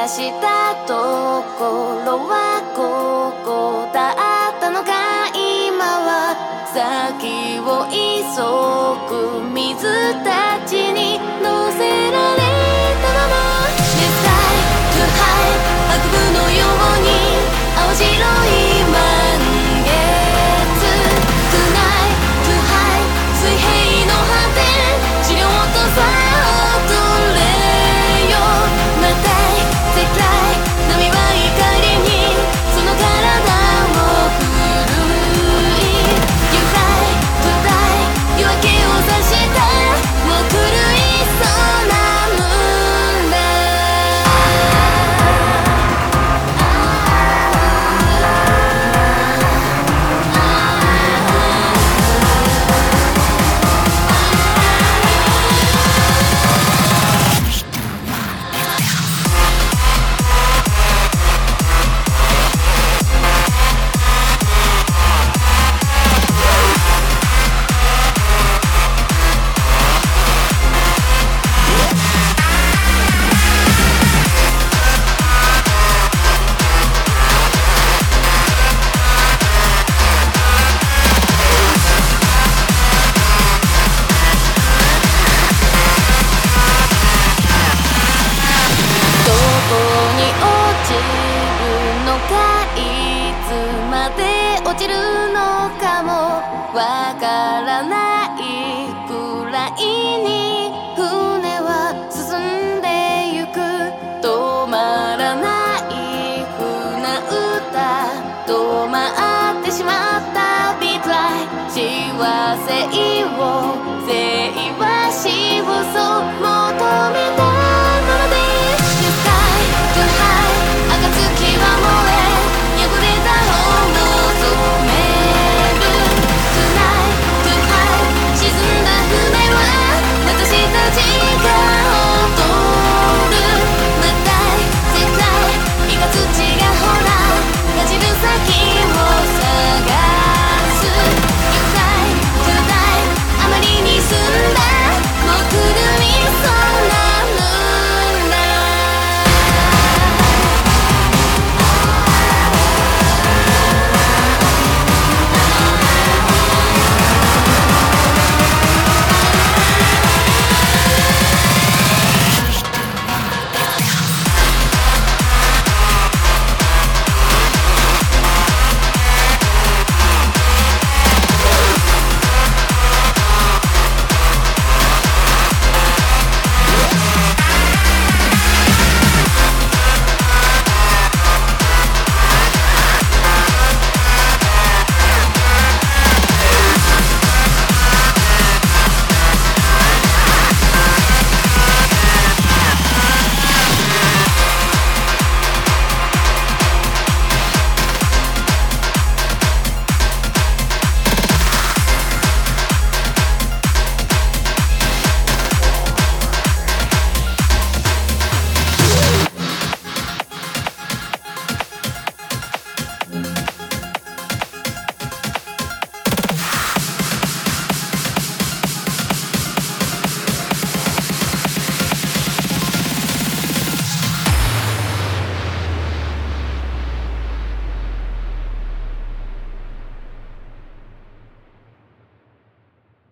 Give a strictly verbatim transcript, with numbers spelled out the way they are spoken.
探したところはここだったのか。今は先を急ぐ水たちに乗せられたまま Decide to hide 悪夢のように青白い満月 Tonight to hide 水平の果て治療とさ踊れよ。また世界波は怒りにその体を震い You hide to die 夜明けを指したもう狂いそうなムーンラ落ちるのかもわからないくらいに船は進んでゆく。止まらない船歌止まってしまったビートライン幸せを